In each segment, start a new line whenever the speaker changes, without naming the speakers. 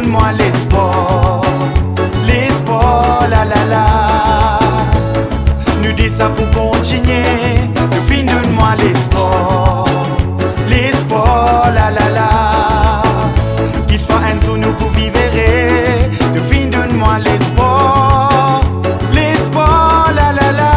donne-moi l'espoir. L'espoir, la la la. Nous dis ça pour continuer. De fin, donne-moi l'espoir. L'espoir, la la la. Qu'il faut un jour nous pour vivre. De fin, donne-moi l'espoir. L'espoir, la la la.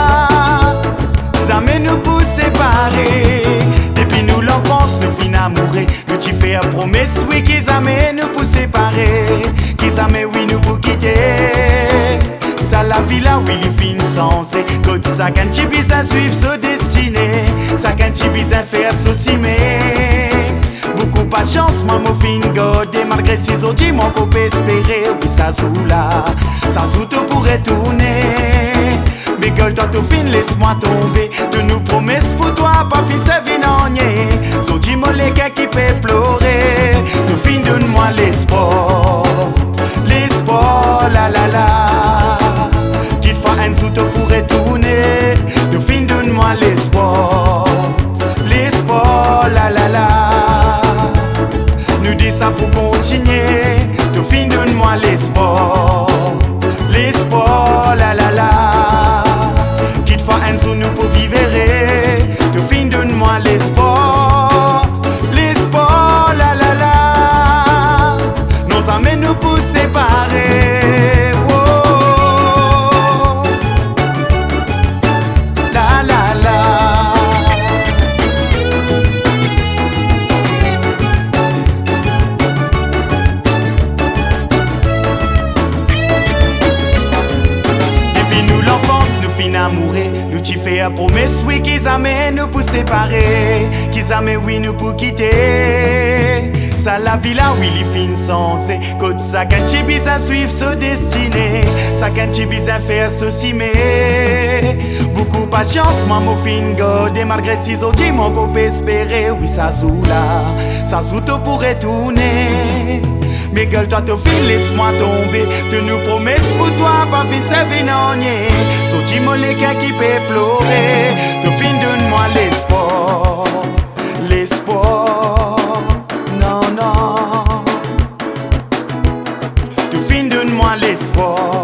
Ça mène nous pour séparer. Depuis nous l'enfance, nous fin amoureux. Nous t'y fait une promesse, oui, qu'ils amènent nous pour séparer. Qu'ils amènent, oui, nous pour quitter. Ça la vie là, oui, il fin sensé. Quand ça quand tu besoin suivre sa destinée. Ça quand tu besoin faire mais beaucoup patience, maman fin godé. Malgré si on dit mon couple espérer. Oui, ça joue là, ça joue tout pour retourner. Mais gueule toi tout fin, laisse-moi tomber. De nous promesses pour toi, pas fin c'est vinogné. So dis moi les gars qui peut pleurer. Tout fin donne-moi l'espoir. L'espoir, la la la. Qu'il faut un jour pour retourner. Tout fin donne-moi l'espoir. L'espoir, la la la. Nous dis ça pour continuer. Tout fin donne-moi l'espoir. L'espoir, la la la. Qu'il faut un jour nous pour vivre. Tout fin donne-moi l'espoir. L'espoir, la la la. Nos amène nous pour séparer. Oh. La la la. Depuis nous l'enfance, nous fin amoureux. Nous t'y fait une promesse, oui, qu'ils amènent nous pour séparer. Qu'ils amènent, oui, nous pour quitter. Ça la vie là, oui, il fin sensé. Quand ça quand tu besoin suivre sa destinée. Ça quand tu besoin faire ceci mais beaucoup patience, maman fin godé. Malgré si on dit mon couple espérer. Oui, ça joue là, ça joue tout pour retourner. Mais gueule toi te fin, laisse-moi tomber. De nous promesses pour toi, pas fin c'est vinogné. So dis-moi les gars qui peut pleurer. De fin donne-moi l'espoir. L'espoir. Non, non. De fin donne-moi l'espoir.